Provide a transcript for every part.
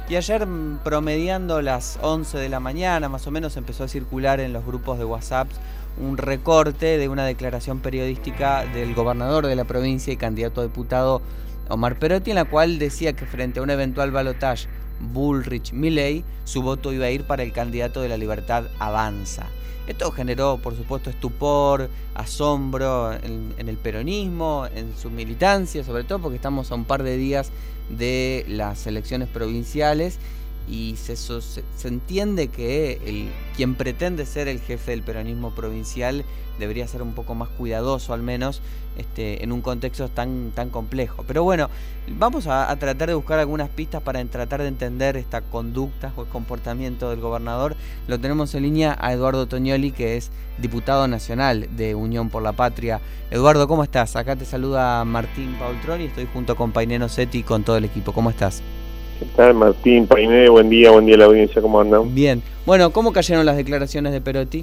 Y ayer, promediando las 11 de la mañana, más o menos, empezó a circular en los grupos de WhatsApp un recorte de una declaración periodística del gobernador de la provincia y candidato a diputado Omar Perotti, en la cual decía que frente a un eventual balotaje Bullrich-Milei, su voto iba a ir para el candidato de La Libertad Avanza. Esto generó, por supuesto, estupor, asombro en el peronismo, en su militancia, sobre todo porque estamos a un par de días de las elecciones provinciales y se entiende que quien pretende ser el jefe del peronismo provincial debería ser un poco más cuidadoso, al menos en un contexto tan complejo. Pero bueno, vamos a tratar de buscar algunas pistas para tratar de entender esta conducta o el comportamiento del gobernador. Lo tenemos en línea a Eduardo Tognoli, que es diputado nacional de Unión por la Patria. Eduardo, ¿cómo estás? Acá te saluda Martín Paultrón y estoy junto con Painé Nocetti y con todo el equipo. ¿Cómo estás? ¿Qué tal, Martín, Painé? Buen día a la audiencia, ¿cómo andan? Bien. Bueno, ¿cómo cayeron las declaraciones de Perotti?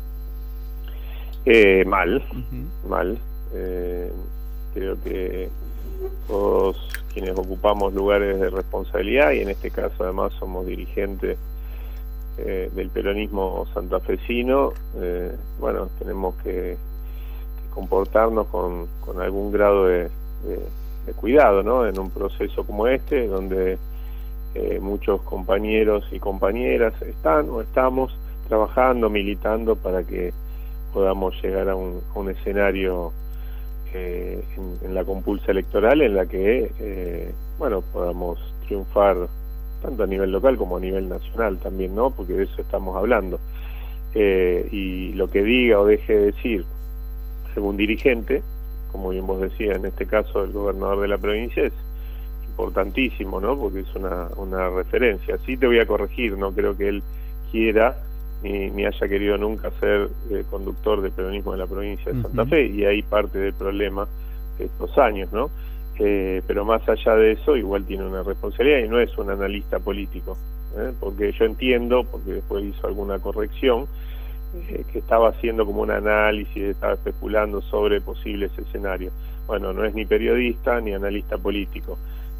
Mal. Creo que todos quienes ocupamos lugares de responsabilidad, y en este caso además somos dirigentes del peronismo santafesino, tenemos que comportarnos con algún grado de cuidado, ¿no? En un proceso como este, donde muchos compañeros y compañeras están o estamos trabajando, militando para que podamos llegar a un escenario en la compulsa electoral en la que podamos triunfar tanto a nivel local como a nivel nacional también, ¿no? Porque de eso estamos hablando. Y lo que diga o deje de decir algún dirigente, como bien vos decías, en este caso el gobernador de la provincia, es importantísimo, ¿no? Porque es una referencia. Sí, te voy a corregir, no creo que él quiera ni haya querido nunca ser conductor del peronismo de la provincia de Santa Fe, y ahí parte del problema de estos años, ¿no? Pero más allá de eso, igual tiene una responsabilidad y no es un analista político, porque yo entiendo, porque después hizo alguna corrección, que estaba haciendo como un análisis, estaba especulando sobre posibles escenarios. Bueno, no es ni periodista ni analista político,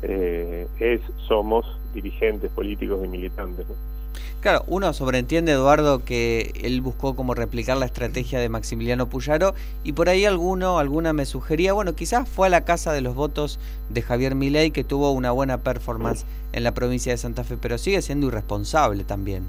somos dirigentes políticos y militantes, ¿no? Claro, uno sobreentiende, Eduardo, que él buscó como replicar la estrategia de Maximiliano Puyaro, y por ahí alguna me sugería, bueno, quizás fue a la casa de los votos de Javier Milei, que tuvo una buena performance en la provincia de Santa Fe, pero sigue siendo irresponsable también.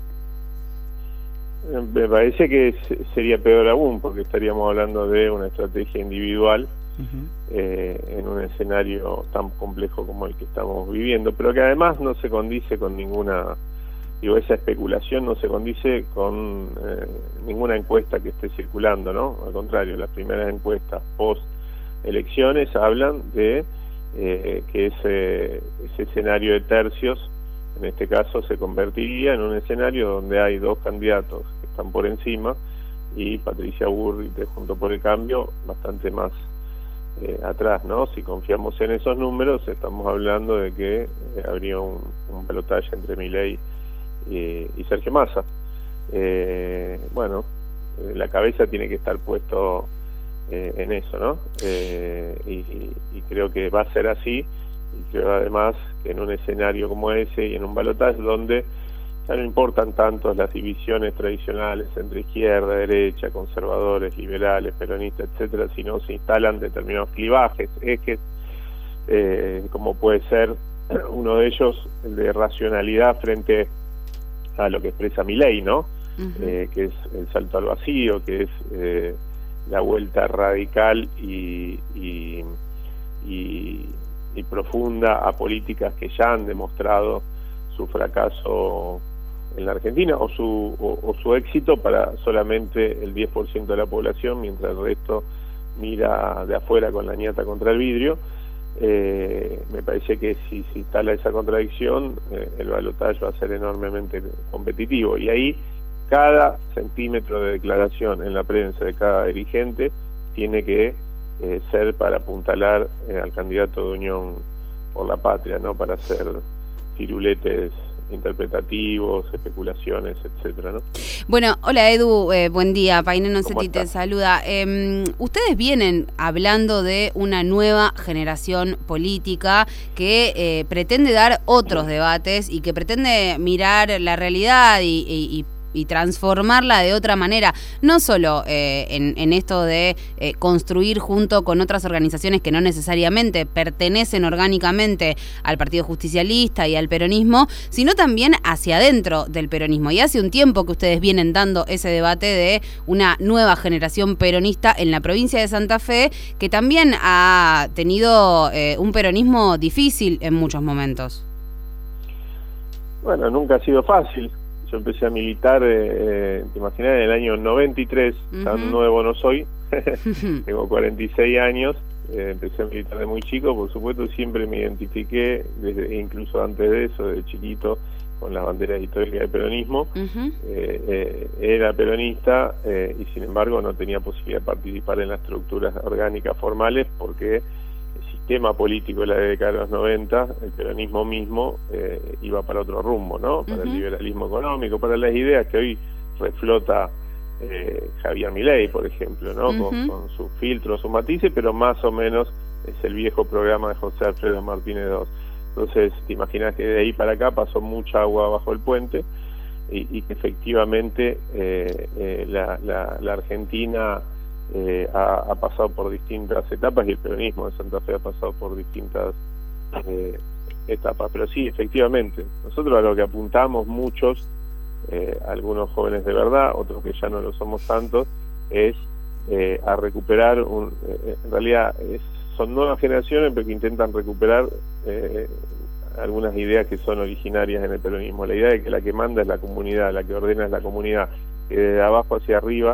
Me parece que sería peor aún, porque estaríamos hablando de una estrategia individual en un escenario tan complejo como el que estamos viviendo, pero que además no se condice con ninguna... esa especulación no se condice con ninguna encuesta que esté circulando, ¿no? Al contrario, las primeras encuestas post elecciones hablan de que ese escenario de tercios, en este caso, se convertiría en un escenario donde hay dos candidatos que están por encima y Patricia Bullrich de Juntos por el Cambio bastante más atrás, ¿no? Si confiamos en esos números, estamos hablando de que habría un balotaje entre Milei y Sergio Massa. La cabeza tiene que estar puesto en eso, ¿no? Y creo que va a ser así, y creo además que en un escenario como ese y en un balotaje donde ya no importan tanto las divisiones tradicionales entre izquierda, derecha, conservadores, liberales, peronistas, etcétera, sino se instalan determinados clivajes, ejes, como puede ser uno de ellos, el de racionalidad frente a lo que expresa Milei, ¿no? Que es el salto al vacío, que es la vuelta radical y profunda a políticas que ya han demostrado su fracaso en la Argentina, o su éxito para solamente el 10% de la población, mientras el resto mira de afuera con la ñata contra el vidrio. Me parece que si se instala esa contradicción, el balotaje va a ser enormemente competitivo, y ahí cada centímetro de declaración en la prensa de cada dirigente tiene que ser para apuntalar al candidato de Unión por la Patria, no para hacer firuletes interpretativos, especulaciones, etcétera, ¿no? Bueno, hola Edu, buen día, Painé Noncetti te estás? saluda. Ustedes vienen hablando de una nueva generación política que pretende dar otros debates y que pretende mirar la realidad y transformarla de otra manera, no solo en esto de construir junto con otras organizaciones que no necesariamente pertenecen orgánicamente al Partido Justicialista y al peronismo, sino también hacia adentro del peronismo. Y hace un tiempo que ustedes vienen dando ese debate de una nueva generación peronista en la provincia de Santa Fe, que también ha tenido un peronismo difícil en muchos momentos. Bueno, nunca ha sido fácil. Yo empecé a militar, te imaginas, en el año 93, tan nuevo no soy, tengo 46 años, empecé a militar de muy chico, por supuesto siempre me identifiqué, incluso antes de eso, de chiquito, con la bandera histórica del peronismo. Era peronista y sin embargo no tenía posibilidad de participar en las estructuras orgánicas formales porque el sistema político de la década de los 90, el peronismo mismo iba para otro rumbo, ¿no? Para el liberalismo económico, para las ideas que hoy reflota Javier Milei, por ejemplo, ¿no? Con sus filtros, sus matices, pero más o menos es el viejo programa de José Alfredo Martínez II. Entonces, te imaginas que de ahí para acá pasó mucha agua bajo el puente y que efectivamente la Argentina ha pasado por distintas etapas y el peronismo de Santa Fe ha pasado por distintas etapas, pero sí, efectivamente, nosotros a lo que apuntamos muchos, algunos jóvenes de verdad, otros que ya no lo somos tantos, es a recuperar, en realidad son nuevas generaciones pero que intentan recuperar algunas ideas que son originarias en el peronismo, la idea de que la que manda es la comunidad, la que ordena es la comunidad, que de abajo hacia arriba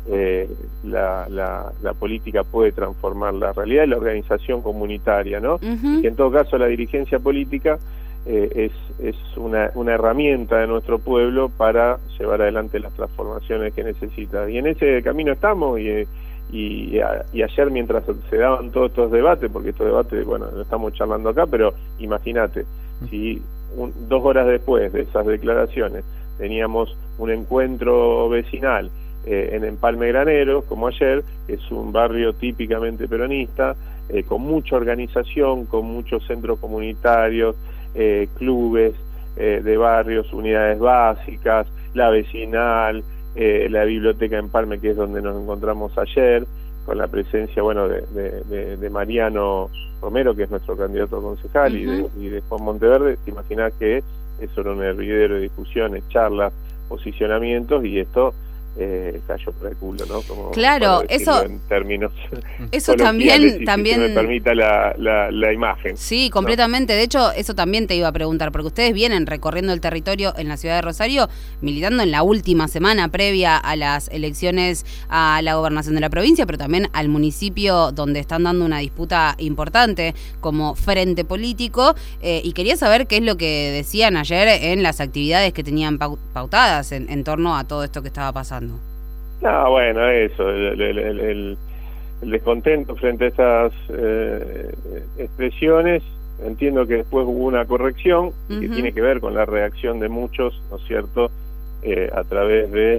la política puede transformar la realidad y la organización comunitaria, ¿no? Y que en todo caso la dirigencia política es una herramienta de nuestro pueblo para llevar adelante las transformaciones que necesita. Y en ese camino estamos y ayer mientras se daban todos estos debates, porque estos debates, bueno, lo estamos charlando acá, pero imagínate, si 2 horas después de esas declaraciones teníamos un encuentro vecinal en Empalme Graneros, como ayer, es un barrio típicamente peronista, con mucha organización, con muchos centros comunitarios, clubes de barrios, unidades básicas, la vecinal, la biblioteca Empalme, que es donde nos encontramos ayer, con la presencia, bueno, de Mariano Romero, que es nuestro candidato a concejal, y de Juan Monteverde. Te imaginás que eso era un hervidero de discusiones, charlas, posicionamientos, y esto cayó por el culo, ¿no? Como claro, eso en términos también si me permita la imagen. Sí, completamente. ¿No? De hecho, eso también te iba a preguntar, porque ustedes vienen recorriendo el territorio en la ciudad de Rosario, militando en la última semana previa a las elecciones a la gobernación de la provincia, pero también al municipio donde están dando una disputa importante como frente político, y quería saber qué es lo que decían ayer en las actividades que tenían pautadas en torno a todo esto que estaba pasando. No, bueno, eso, el descontento frente a estas expresiones. Entiendo que después hubo una corrección que tiene que ver con la reacción de muchos, ¿no es cierto?, a través de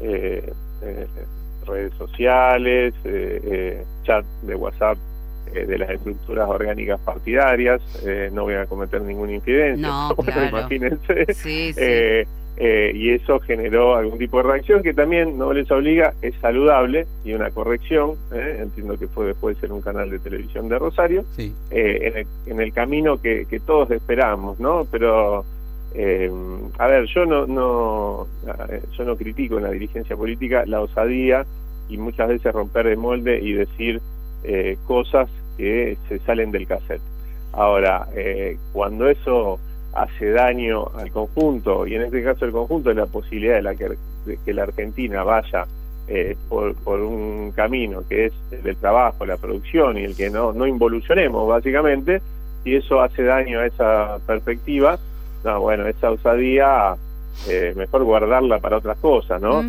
redes sociales, chat de WhatsApp de las estructuras orgánicas partidarias. No voy a cometer ninguna infidencia, no, bueno, claro. Imagínense. Sí. Y eso generó algún tipo de reacción que también no les obliga, es saludable, y una corrección, entiendo que fue después en un canal de televisión de Rosario, sí. En el camino que todos esperamos, ¿no? Pero a ver, yo no critico en la dirigencia política la osadía y muchas veces romper el molde y decir cosas que se salen del cassette. Ahora, cuando eso hace daño al conjunto, y en este caso el conjunto es la posibilidad de que la Argentina vaya por un camino que es el del trabajo, la producción, y el que no involucionemos básicamente, y eso hace daño a esa perspectiva, no, bueno, esa osadía mejor guardarla para otras cosas, ¿no?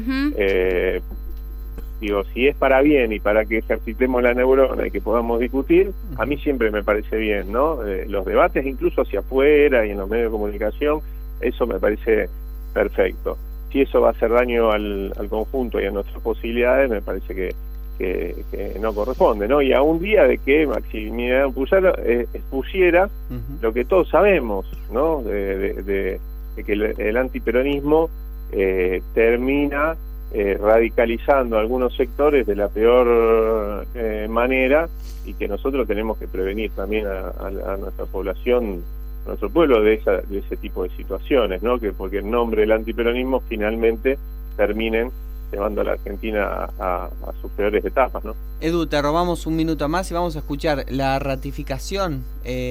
Digo, si es para bien y para que ejercitemos la neurona y que podamos discutir, a mí siempre me parece bien, ¿no? Los debates incluso hacia afuera y en los medios de comunicación Eso me parece perfecto. Si eso va a hacer daño al conjunto y a nuestras posibilidades, me parece que no corresponde, ¿no? Y a un día de que Maximiliano Puyaro expusiera lo que todos sabemos, ¿no? De que el antiperonismo termina radicalizando algunos sectores de la peor manera, y que nosotros tenemos que prevenir también a nuestra población, a nuestro pueblo, de ese tipo de situaciones, ¿no? Que porque en nombre del antiperonismo finalmente terminen llevando a la Argentina a sus peores etapas, ¿no? Edu, te robamos un minuto más y vamos a escuchar la rectificación,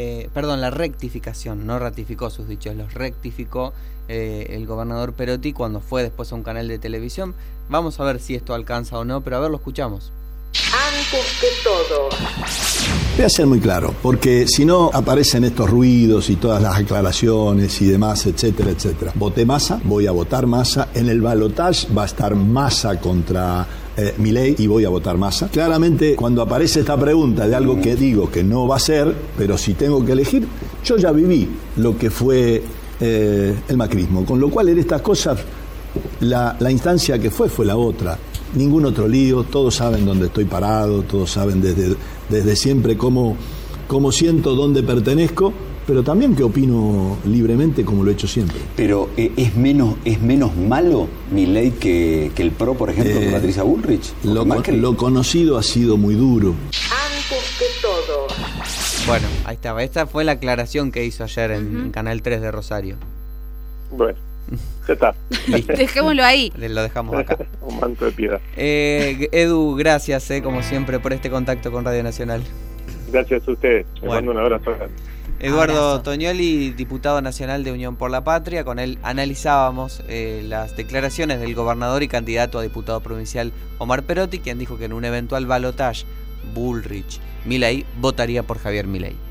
no ratificó sus dichos, los rectificó el gobernador Perotti cuando fue después a un canal de televisión. Vamos a ver si esto alcanza o no, pero a ver, lo escuchamos. Antes que todo, voy a ser muy claro, porque si no aparecen estos ruidos y todas las aclaraciones y demás, etcétera, etcétera. Voté Massa, voy a votar Massa. En el balotaje va a estar Massa contra Milei y voy a votar Massa. Claramente, cuando aparece esta pregunta de algo que digo que no va a ser, pero si tengo que elegir, yo ya viví lo que fue el macrismo, con lo cual en estas cosas la instancia que fue la otra. Ningún otro lío, todos saben dónde estoy parado, todos saben desde siempre cómo siento, dónde pertenezco, pero también que opino libremente como lo he hecho siempre. Pero ¿es menos malo Milei que el PRO, por ejemplo, con Patricia Bullrich? Lo conocido ha sido muy duro. antes que todo. Bueno, ahí estaba. Esta fue la aclaración que hizo ayer en Canal 3 de Rosario. Bueno, ya está. Dejémoslo ahí. Lo dejamos acá. Un manto de piedad. Edu, gracias como siempre por este contacto con Radio Nacional. Gracias a ustedes. Les Bueno. mando un abrazo grande. Eduardo Abrazo. Toñoli, diputado nacional de Unión por la Patria. Con él analizábamos las declaraciones del gobernador y candidato a diputado provincial Omar Perotti, quien dijo que en un eventual balotaje Bullrich-Milei votaría por Javier Milei.